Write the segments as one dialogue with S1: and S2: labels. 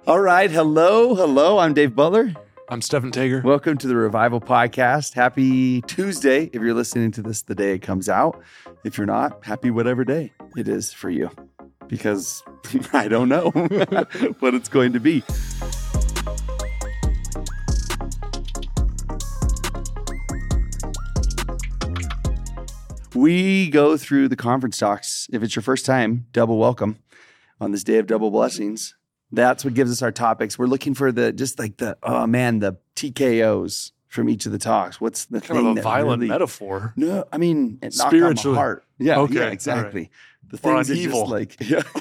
S1: All right. Hello. I'm Dave Butler.
S2: I'm Stephen Tager.
S1: Welcome to the Revival Podcast. Happy Tuesday if you're listening to this the day it comes out. If you're not, happy whatever day it is for you. Because I don't know what it's going to be. We go through the conference talks. If it's your first time, double welcome on this day of double blessings. That's what gives us our topics. We're looking for the TKOs from each of the talks. What's the
S2: kind
S1: thing
S2: of a
S1: that
S2: violent
S1: really,
S2: metaphor?
S1: No, I mean, it knocked
S2: Spiritually.
S1: on my heart. Yeah,
S2: Okay,
S1: yeah, exactly.
S2: right.
S1: The
S2: Or
S1: things
S2: on
S1: that
S2: evil.
S1: just like,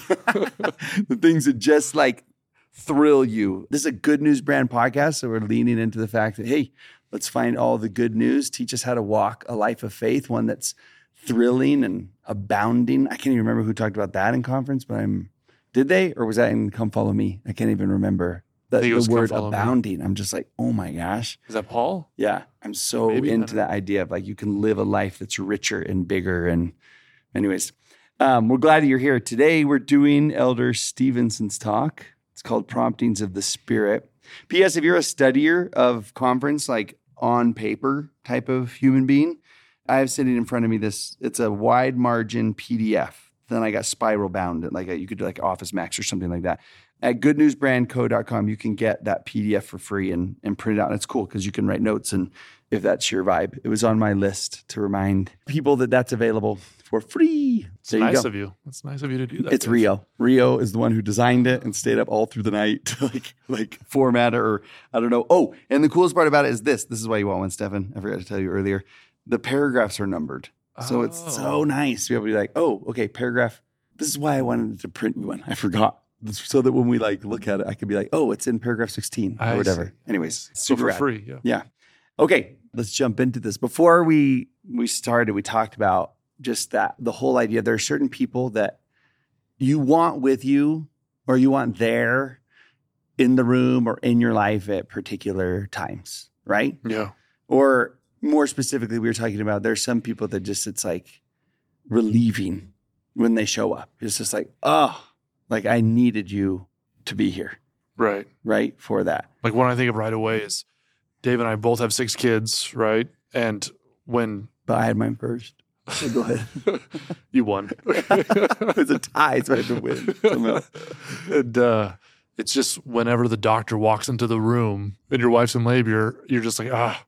S1: the things that just like thrill you. This is a good news brand podcast, so we're leaning into the fact that, hey, let's find all the good news. Teach us how to walk a life of faith, one that's thrilling and abounding. I can't even remember who talked about that in conference, but did they? Or was that in Come Follow Me? I can't even remember.
S2: I think it was
S1: the word
S2: Come Follow Me.
S1: abounding. I'm just like, oh my gosh.
S2: Is that Paul?
S1: Yeah. I'm so
S2: Maybe, I
S1: into
S2: don't
S1: that idea of like you can live a life that's richer and bigger. And anyways, we're glad you're here. Today we're doing Elder Stevenson's talk. It's called Promptings of the Spirit. P.S. If you're a studier of conference, like on paper type of human being, I have sitting in front of me it's a wide margin PDF. Then I got spiral bound, you could do like Office Max or something like that. At goodnewsbrandco.com, you can get that PDF for free and print it out. And it's cool because you can write notes, and if that's your vibe. It was on my list to remind people that that's available for free.
S2: It's nice of you. It's nice of you to do that.
S1: It's
S2: Dave.
S1: Rio. Rio is the one who designed it and stayed up all through the night to like format it, or I don't know. Oh, and the coolest part about it is this. This is why you want one, Stephen. I forgot to tell you earlier. The paragraphs are numbered. So it's so nice to be able to be like, oh, okay, paragraph. This is why I wanted to print one. I forgot. So that when we like look at it, I could be like, oh, it's in paragraph 16 or whatever.
S2: See.
S1: Anyways,
S2: So
S1: super
S2: for
S1: rad.
S2: free, yeah.
S1: Yeah. Okay, let's jump into this. Before we started, we talked about just that, the whole idea. There are certain people that you want with you or you want there in the room or in your life at particular times, right?
S2: Yeah.
S1: Or more specifically, we were talking about there's some people that just, it's like relieving when they show up. It's just like, oh, like I needed you to be here,
S2: Right.
S1: right? For that.
S2: Like one I think of right away is Dave and I both have 6 kids, right? And when
S1: But I had mine first. So go ahead.
S2: you won.
S1: It was a tie, so I had to win somehow.
S2: And it's just whenever the doctor walks into the room and your wife's in labor, you're just like,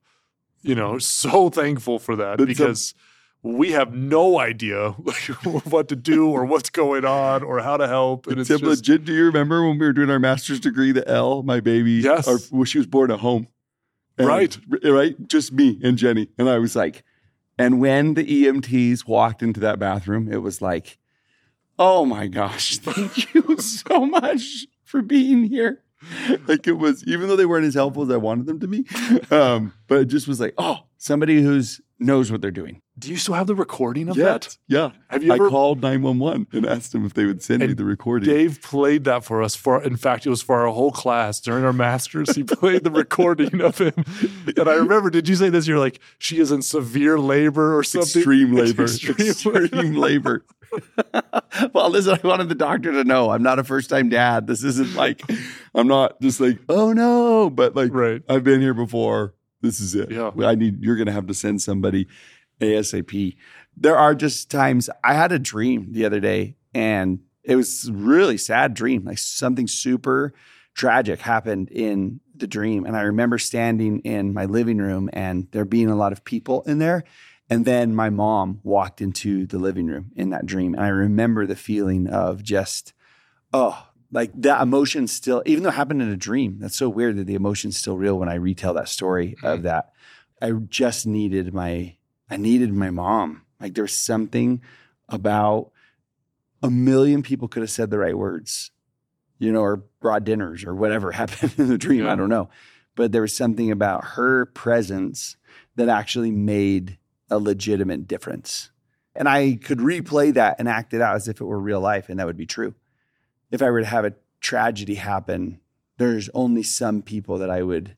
S2: so thankful for that because we have no idea what to do or what's going on or how to help. And it's
S1: Tim,
S2: just,
S1: legit, do you remember when we were doing our master's degree, the Elle, my baby?
S2: Yes.
S1: She was born at home. And-
S2: Right.
S1: Right? Just me and Jenny. And I was like, and when the EMTs walked into that bathroom, it was like, oh my gosh, thank you so much for being here. Like it was, even though they weren't as helpful as I wanted them to be, but it just was like, oh, somebody who's knows what they're doing.
S2: do you still have the recording of that?
S1: Yeah.
S2: Have you ever?
S1: I called 911 and asked them if they would send me
S2: And
S1: the recording.
S2: Dave played that for us. In fact, it was for our whole class during our masters. He played the recording of him, and I remember. Did you say this? You're like, she is in severe labor or something.
S1: Extreme labor.
S2: Extreme
S1: labor. Well, listen, I wanted the doctor to know I'm not a first-time dad. This isn't like, I'm not just like, oh no, but like,
S2: Right.
S1: I've been here before. This is it.
S2: Yeah.
S1: You're going to have to send somebody ASAP. There are just times, I had a dream the other day and it was a really sad dream. Like something super tragic happened in the dream. And I remember standing in my living room and there being a lot of people in there. And then my mom walked into the living room in that dream. And I remember the feeling of just, like that emotion still, even though it happened in a dream, that's so weird that the emotion's still real when I retell that story of that. I just needed my mom. Like there's something about a million people could have said the right words, or brought dinners or whatever happened in the dream.
S2: Yeah.
S1: I don't know. But there was something about her presence that actually made a legitimate difference. And I could replay that and act it out as if it were real life, and that would be true. If I were to have a tragedy happen, there's only some people that I would,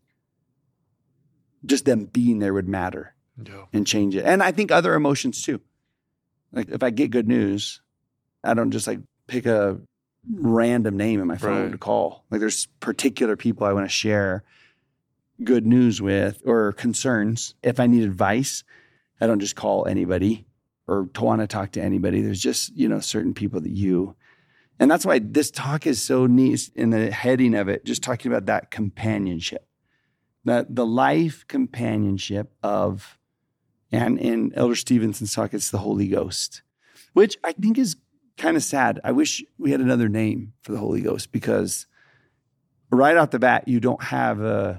S1: just them being there would matter and change it. And I think other emotions too. Like if I get good news, I don't just like pick a random name in my phone to call. Like there's particular people I want to share good news with or concerns. If I need advice, I don't just call anybody or want to talk to anybody. There's just, certain people and that's why this talk is so neat in the heading of it, just talking about that companionship, that the life companionship of, and in Elder Stevenson's talk, it's the Holy Ghost, which I think is kind of sad. I wish we had another name for the Holy Ghost, because right off the bat, you don't have a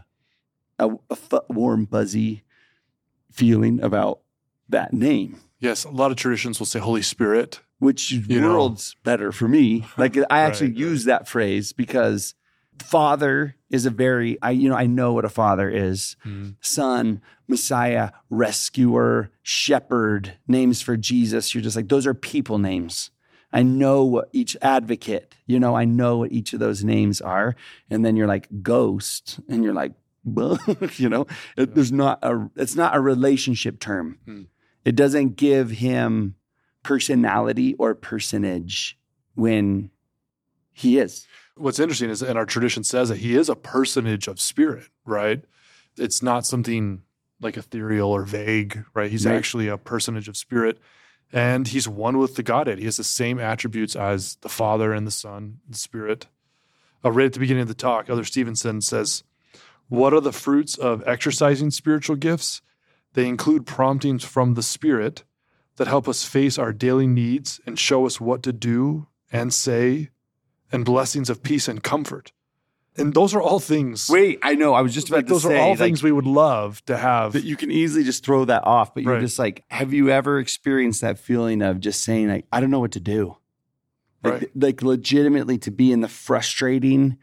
S1: warm, buzzy feeling about that name.
S2: Yes, a lot of traditions will say Holy Spirit.
S1: Which world's better for me. Like I actually use that phrase because Father is I know what a father is. Son, Messiah, Rescuer, Shepherd, names for Jesus. You're just like, those are people names. I know what each Advocate, I know what each of those names are. And then you're like Ghost, and you're like, it's not a relationship term. It doesn't give him personality or personage when he is.
S2: What's interesting is, and our tradition says that he is a personage of spirit, right? It's not something like ethereal or vague, right? He's actually a personage of spirit, and he's one with the Godhead. He has the same attributes as the Father and the Son, and the Spirit. Right at the beginning of the talk, Elder Stevenson says, "What are the fruits of exercising spiritual gifts? They include promptings from the Spirit that help us face our daily needs and show us what to do and say, and blessings of peace and comfort." And those are all things.
S1: Wait, I know. I was just about to say.
S2: Those are all things we would love to have.
S1: That you can easily just throw that off, but you're just like, have you ever experienced that feeling of just saying, like, I don't know what to do? Like legitimately to be in the frustrating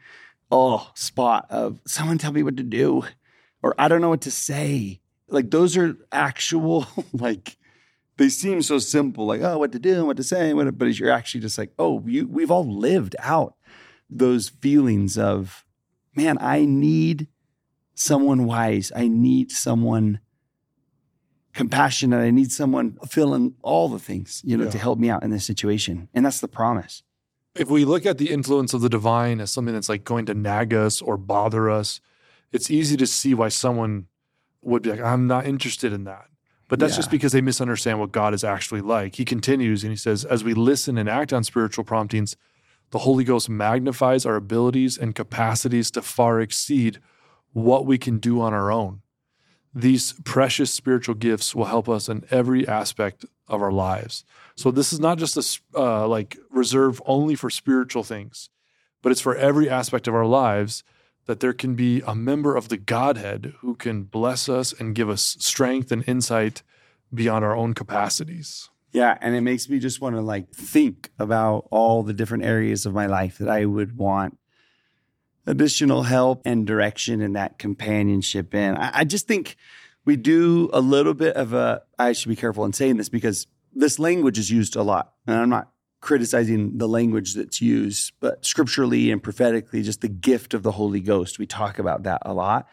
S1: spot of someone tell me what to do, or I don't know what to say. Like those are actual, like, they seem so simple, like, what to do and what to say, but you're actually just like, we've all lived out those feelings of, man, I need someone wise. I need someone compassionate. I need someone feeling all the things, to help me out in this situation. And that's the promise.
S2: If we look at the influence of the divine as something that's like going to nag us or bother us, it's easy to see why someone would be like, I'm not interested in that. But that's just because they misunderstand what God is actually like. He continues and he says, as we listen and act on spiritual promptings, the Holy Ghost magnifies our abilities and capacities to far exceed what we can do on our own. These precious spiritual gifts will help us in every aspect of our lives. So this is not just reserved only for spiritual things, but it's for every aspect of our lives, that there can be a member of the Godhead who can bless us and give us strength and insight beyond our own capacities.
S1: Yeah, and it makes me just want to think about all the different areas of my life that I would want additional help and direction and that companionship in. I just think we do a little bit of I should be careful in saying this because this language is used a lot, and I'm not criticizing the language that's used, but scripturally and prophetically, just the gift of the Holy Ghost. We talk about that a lot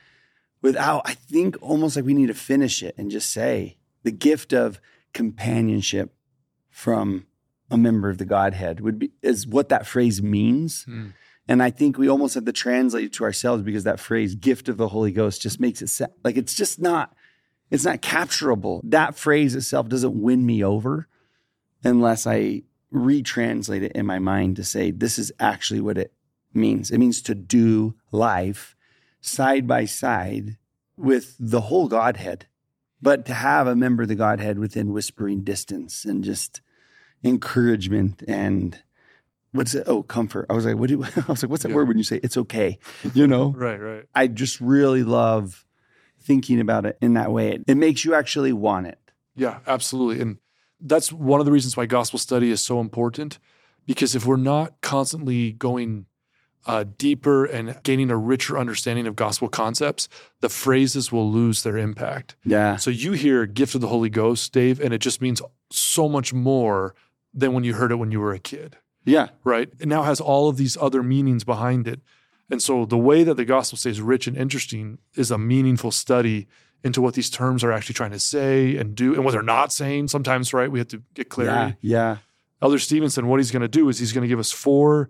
S1: I think almost like we need to finish it and just say the gift of companionship from a member of the Godhead is what that phrase means. And I think we almost have to translate it to ourselves because that phrase, gift of the Holy Ghost, just makes it like it's not capturable. That phrase itself doesn't win me over unless I retranslate it in my mind to say, this is actually what it means. It means to do life side by side with the whole Godhead, but to have a member of the Godhead within whispering distance and just encouragement and what's it? Oh, comfort. I was like, what's that word when you say it's okay?
S2: Right.
S1: I just really love thinking about it in that way. It makes you actually want it.
S2: Yeah, absolutely. And that's one of the reasons why gospel study is so important, because if we're not constantly going deeper and gaining a richer understanding of gospel concepts, the phrases will lose their impact.
S1: Yeah.
S2: So you hear gift of the Holy Ghost, Dave, and it just means so much more than when you heard it when you were a kid.
S1: Yeah.
S2: Right? It now has all of these other meanings behind it. And so the way that the gospel stays rich and interesting is a meaningful study into what these terms are actually trying to say and do and what they're not saying. Sometimes, right, we have to get clarity.
S1: Yeah.
S2: Elder Stevenson, what he's going to do is he's going to give us 4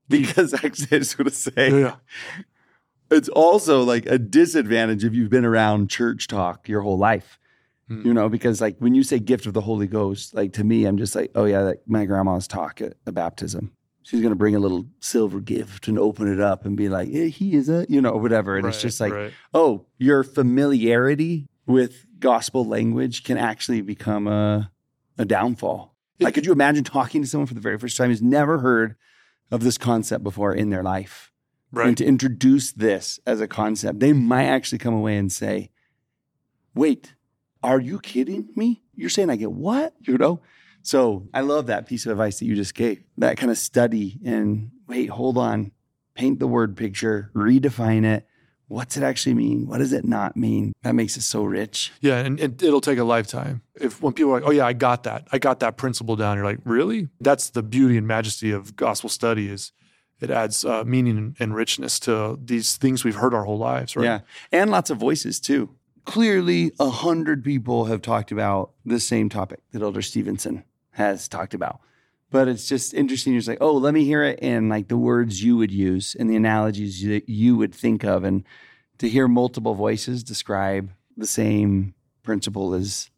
S1: Because actually, I just want to say,
S2: Yeah.
S1: it's also like a disadvantage if you've been around church talk your whole life. You know, because like when you say gift of the Holy Ghost, like to me, I'm just like, oh yeah, like my grandma's talk at a baptism. She's going to bring a little silver gift and open it up and be like, yeah, he is a, you know, whatever. And it's just like, oh, your familiarity with gospel language can actually become a downfall. Like, could you imagine talking to someone for the very first time who's never heard of this concept before in their life?
S2: Right.
S1: And to introduce this as a concept, they might actually come away and say, wait, are you kidding me? You're saying I get what? You know? So I love that piece of advice that you just gave. That kind of study and wait, hold on. Paint the word picture, redefine it. What's it actually mean? What does it not mean? That makes it so rich.
S2: Yeah, and it'll take a lifetime. When people are like, oh yeah, I got that principle down. You're like, really? That's the beauty and majesty of gospel study is it adds meaning and richness to these things we've heard our whole lives, right?
S1: Yeah, and lots of voices too. Clearly, 100 people have talked about the same topic that Elder Stevenson has talked about. But it's just interesting. You're just like, oh, let me hear it in like the words you would use and the analogies that you would think of. And to hear multiple voices describe the same principle is,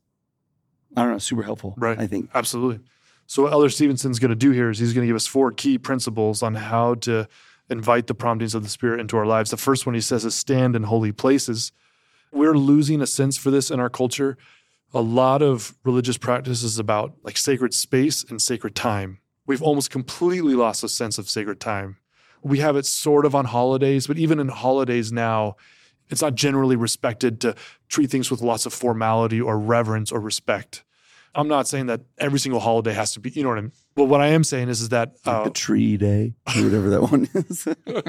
S1: I don't know, super helpful,
S2: right?
S1: I think.
S2: Absolutely. So what Elder Stevenson's going to do here is he's going to give us 4 key principles on how to invite the promptings of the Spirit into our lives. The first one he says is stand in holy places. We're losing a sense for this in our culture. A lot of religious practice is about like sacred space and sacred time. We've almost completely lost a sense of sacred time. We have it sort of on holidays, but even in holidays now, it's not generally respected to treat things with lots of formality or reverence or respect. I'm not saying that every single holiday has to be, you know what I mean? But what I am saying is that
S1: like the tree day or whatever that one is.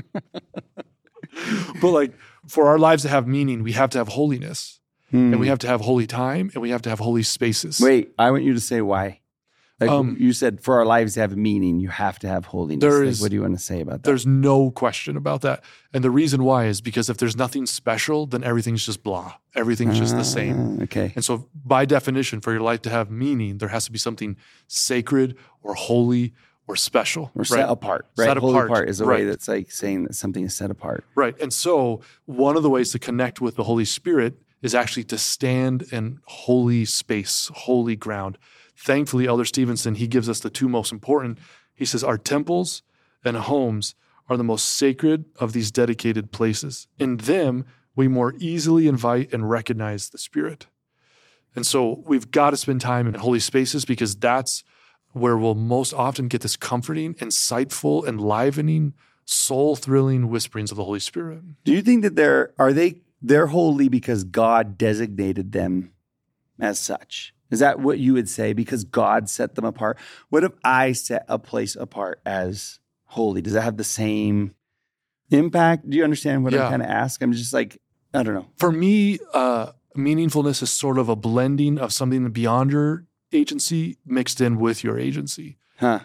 S2: But like for our lives to have meaning, we have to have holiness and we have to have holy time and we have to have holy spaces.
S1: Wait, I want you to say why. Like you said, for our lives to have meaning, you have to have holiness. What do you want to say about that?
S2: There's no question about that. And the reason why is because if there's nothing special, then everything's just blah. Everything's just the same.
S1: Okay.
S2: And so by definition, for your life to have meaning, there has to be something sacred or holy or special.
S1: Or set apart, right?
S2: Set
S1: Holy
S2: apart.
S1: apart is a way that's like saying that something is set apart.
S2: Right. And so one of the ways to connect with the Holy Spirit is actually to stand in holy space, holy ground. Thankfully, Elder Stevenson, he gives us the 2 most important. He says, our temples and homes are the most sacred of these dedicated places. In them, we more easily invite and recognize the Spirit. And so we've got to spend time in holy spaces because that's where we'll most often get this comforting, insightful, enlivening, soul-thrilling whisperings of the Holy Spirit.
S1: Do you think that they're holy because God designated them as such? Is that what you would say? Because God set them apart? What if I set a place apart as holy? Does that have the same impact? Do you understand what I'm kind of asking? I'm just like, I don't know.
S2: For me, meaningfulness is sort of a blending of something beyond your agency mixed in with your agency.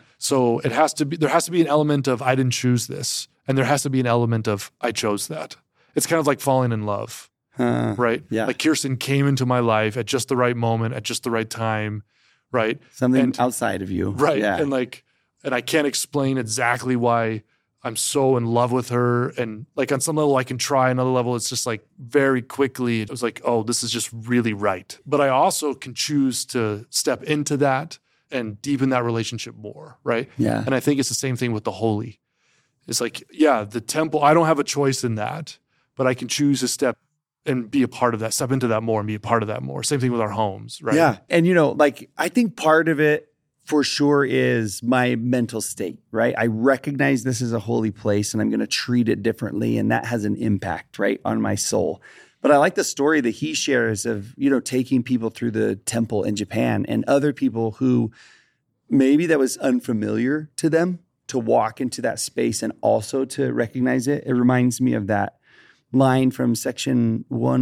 S2: So there has to be an element of I didn't choose this. And there has to be an element of I chose that. It's kind of like falling in love. Right?
S1: Yeah.
S2: Like Kirsten came into my life at just the right moment, at just the right time, right?
S1: Something outside of you.
S2: Right.
S1: Yeah.
S2: And I can't explain exactly why I'm so in love with her. And like on some level I can try, another level it's just like very quickly, it was like, oh, this is just really right. But I also can choose to step into that and deepen that relationship more, right?
S1: Yeah.
S2: And I think it's the same thing with the holy. It's like, yeah, the temple, I don't have a choice in that, but I can choose to step and be a part of that, step into that more and be a part of that more. Same thing with our homes, right?
S1: Yeah. And, like, I think part of it for sure is my mental state, right? I recognize this is a holy place and I'm going to treat it differently. And that has an impact, right, on my soul. But I like the story that he shares of, taking people through the temple in Japan and other people who maybe that was unfamiliar to them to walk into that space and also to recognize it. It reminds me of that line from section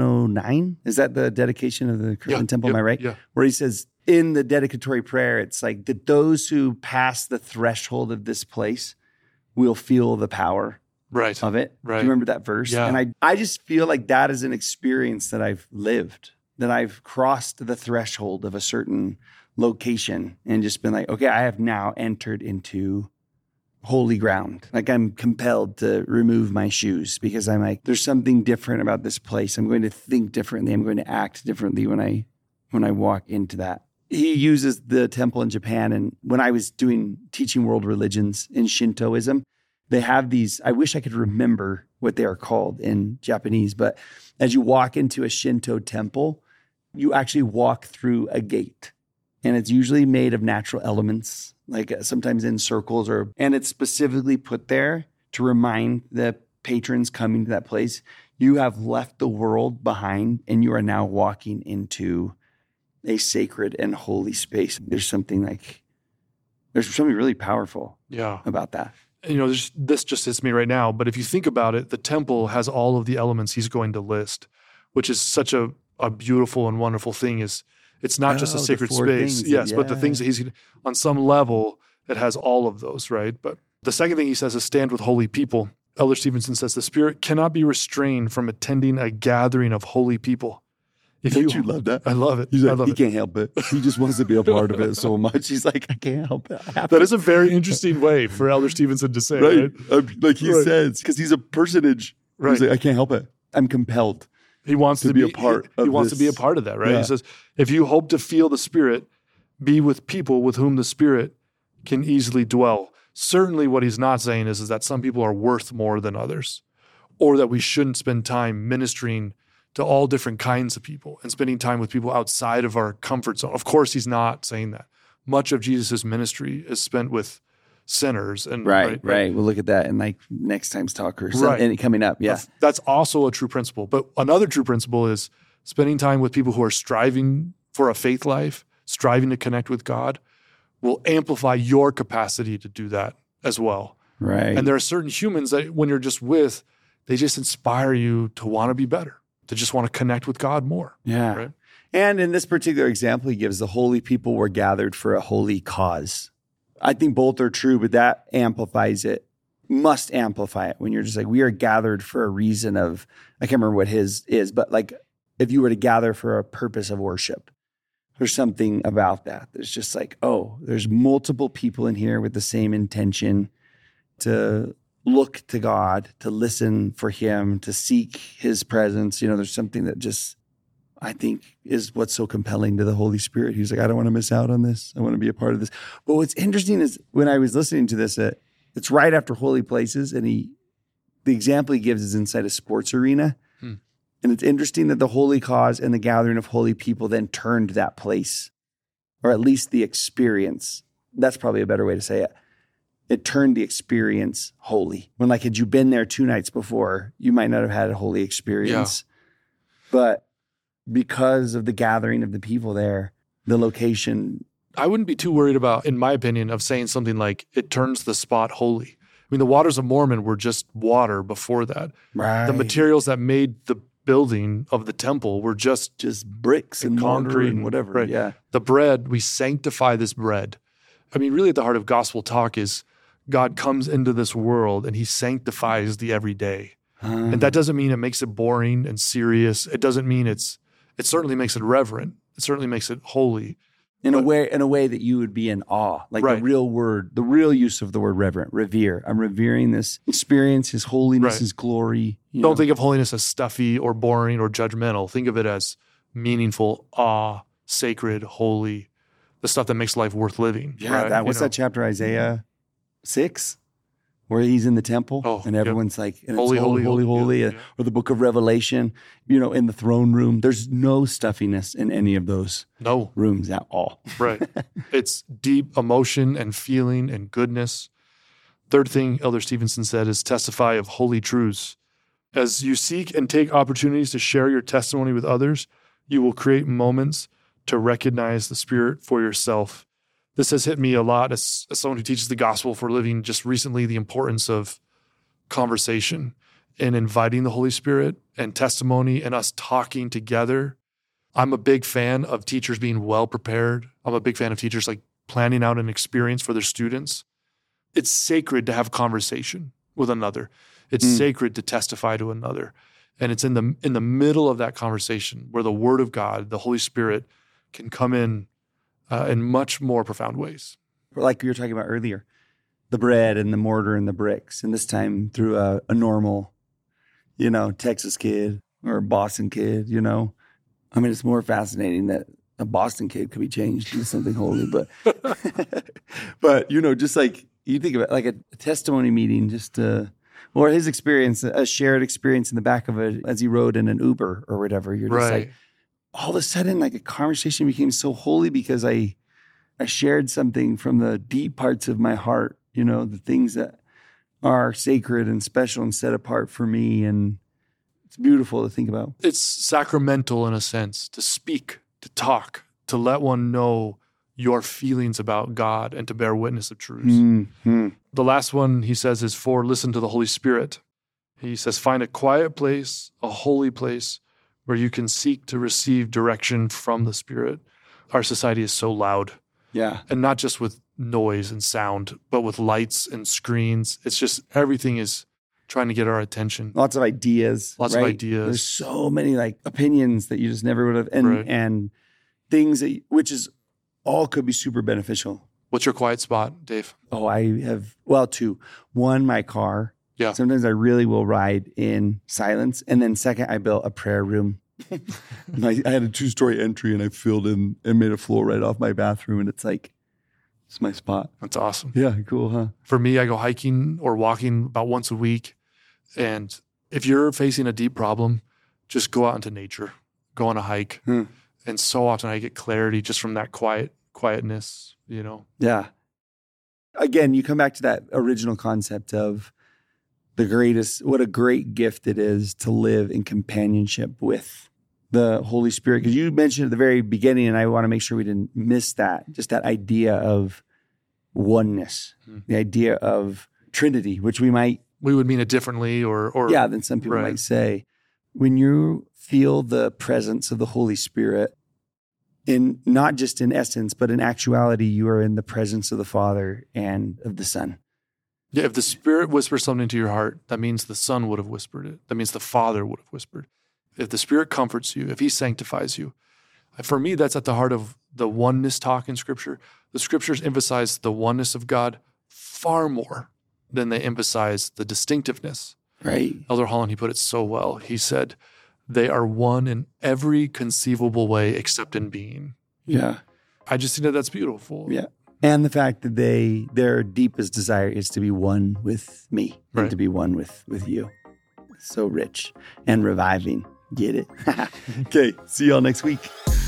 S1: 109. Is that the dedication of the Kirtland Temple? Am I right?
S2: Yeah.
S1: Where he says in the dedicatory prayer, it's like that those who pass the threshold of this place will feel the power of it.
S2: Right.
S1: Do you remember that verse?
S2: Yeah.
S1: And I just feel like that is an experience that I've lived, that I've crossed the threshold of a certain location and just been like, okay, I have now entered into holy ground. Like I'm compelled to remove my shoes because I'm like, there's something different about this place. I'm going to think differently. I'm going to act differently when I walk into that. He uses the temple in Japan. And when I was teaching world religions in Shintoism, they have these, I wish I could remember what they are called in Japanese, but as you walk into a Shinto temple, you actually walk through a gate. And it's usually made of natural elements, like sometimes in circles, and it's specifically put there to remind the patrons coming to that place, you have left the world behind and you are now walking into a sacred and holy space. There's something really powerful about that.
S2: This just hits me right now, but if you think about it, the temple has all of the elements he's going to list, which is such a beautiful and wonderful thing. It's not just a sacred space, but the things that he's, on some level, it has all of those, right? But the second thing he says is stand with holy people. Elder Stevenson says the Spirit cannot be restrained from attending a gathering of holy people.
S1: Don't you love that?
S2: I love it.
S1: He's like, he can't help it. He just wants to be a part of it so much. He's like, I can't help it.
S2: That is a very interesting way for Elder Stevenson to say, right?
S1: Like he says, because he's a personage. Right. He's like, I can't help it. I'm compelled.
S2: He wants to be a part of He wants to be a part of that, right? Yeah. He says, if you hope to feel the Spirit, be with people with whom the Spirit can easily dwell. Certainly what he's not saying is that some people are worth more than others, or that we shouldn't spend time ministering to all different kinds of people and spending time with people outside of our comfort zone. Of course, he's not saying that. Much of Jesus' ministry is spent with sinners. And
S1: Right. We'll look at that in like next time's talk or something coming up. Yeah.
S2: That's also a true principle. But another true principle is spending time with people who are striving for a faith life, striving to connect with God, will amplify your capacity to do that as well.
S1: Right.
S2: And there are certain humans that when you're just with, they just inspire you to want to be better, to just want to connect with God more.
S1: Yeah.
S2: Right?
S1: And in this particular example, he gives the holy people were gathered for a holy cause. I think both are true, but that amplifies it, must amplify it when you're just like, we are gathered for a reason of, I can't remember what his is, but like if you were to gather for a purpose of worship, there's something about that. There's just like, oh, there's multiple people in here with the same intention to look to God, to listen for him, to seek his presence. There's something that just, I think, is what's so compelling to the Holy Spirit. He's like, I don't want to miss out on this. I want to be a part of this. But what's interesting is when I was listening to this, it's right after Holy Places, and the example he gives is inside a sports arena. And it's interesting that the holy cause and the gathering of holy people then turned that place, or at least the experience. That's probably a better way to say it. It turned the experience holy. When had you been there 2 nights before, you might not have had a holy experience. Yeah. But because of the gathering of the people there, the location.
S2: I wouldn't be too worried about, in my opinion, of saying something like it turns the spot holy. I mean, the waters of Mormon were just water before that.
S1: Right.
S2: The materials that made the building of the temple were just
S1: bricks and concrete and whatever.
S2: Right.
S1: Yeah.
S2: The bread, we sanctify this bread. I mean, really at the heart of gospel talk is God comes into this world and he sanctifies the everyday. And that doesn't mean it makes it boring and serious. It doesn't mean it certainly makes it reverent. It certainly makes it holy.
S1: In a way that you would be in awe. The real use of the word reverent, revere. I'm revering this experience, his holiness, his glory.
S2: Don't think of holiness as stuffy or boring or judgmental. Think of it as meaningful, awe, sacred, holy, the stuff that makes life worth living.
S1: Yeah,
S2: right?
S1: What's that chapter, Isaiah 6? Where he's in the temple and everyone's like, and
S2: holy,
S1: holy, holy.
S2: Yeah.
S1: Or the book of Revelation, in the throne room. There's no stuffiness in any of those rooms at all.
S2: Right. It's deep emotion and feeling and goodness. Third thing Elder Stevenson said is testify of holy truths. As you seek and take opportunities to share your testimony with others, you will create moments to recognize the Spirit for yourself. This has hit me a lot as someone who teaches the gospel for a living, just recently, the importance of conversation and inviting the Holy Spirit and testimony and us talking together. I'm a big fan of teachers being well prepared. I'm a big fan of teachers planning out an experience for their students. It's sacred to have conversation with another. It's sacred to testify to another. And it's in the middle of that conversation where the Word of God, the Holy Spirit, can come in much more profound ways.
S1: Like you were talking about earlier, the bread and the mortar and the bricks. And this time through a normal, Texas kid or Boston kid, I mean, it's more fascinating that a Boston kid could be changed into something holy, but, just like you think about like a testimony meeting, or his experience, a shared experience in the back of it as he rode in an Uber or whatever. You're just like, all of a sudden, like a conversation became so holy because I shared something from the deep parts of my heart, the things that are sacred and special and set apart for me. And it's beautiful to think about.
S2: It's sacramental in a sense to speak, to talk, to let one know your feelings about God and to bear witness of truths.
S1: Mm-hmm.
S2: The last one he says is 4, listen to the Holy Spirit. He says, find a quiet place, a holy place where you can seek to receive direction from the Spirit. Our society is so loud.
S1: Yeah.
S2: And not just with noise and sound, but with lights and screens. It's just everything is trying to get our attention.
S1: Lots of ideas.
S2: Lots of ideas.
S1: There's so many like opinions that you just never would have, and things which is all could be super beneficial.
S2: What's your quiet spot, Dave?
S1: Oh, I have, 2. One, my car.
S2: Yeah.
S1: Sometimes I really will ride in silence. And then second, I built a prayer room. I had a 2-story entry and I filled in and made a floor right off my bathroom. And it's my spot.
S2: That's awesome.
S1: Yeah, cool, huh?
S2: For me, I go hiking or walking about once a week. And if you're facing a deep problem, just go out into nature, go on a hike. And so often I get clarity just from that quietness,
S1: Yeah. Again, you come back to that original concept of what a great gift it is to live in companionship with the Holy Spirit. Because you mentioned at the very beginning, and I want to make sure we didn't miss that, just that idea of oneness, the idea of Trinity, which we would
S2: mean it differently or
S1: than some people might say. When you feel the presence of the Holy Spirit, in not just in essence, but in actuality, you are in the presence of the Father and of the Son.
S2: Yeah, if the Spirit whispers something to your heart, that means the Son would have whispered it. That means the Father would have whispered. If the Spirit comforts you, if He sanctifies you, for me, that's at the heart of the oneness talk in Scripture. The Scriptures emphasize the oneness of God far more than they emphasize the distinctiveness.
S1: Right.
S2: Elder Holland, he put it so well. He said, they are one in every conceivable way except in being.
S1: Yeah.
S2: I just think that that's beautiful.
S1: Yeah. And the fact that their deepest desire is to be one with me and to be one with you. So rich and reviving. Get it? Okay. See y'all next week.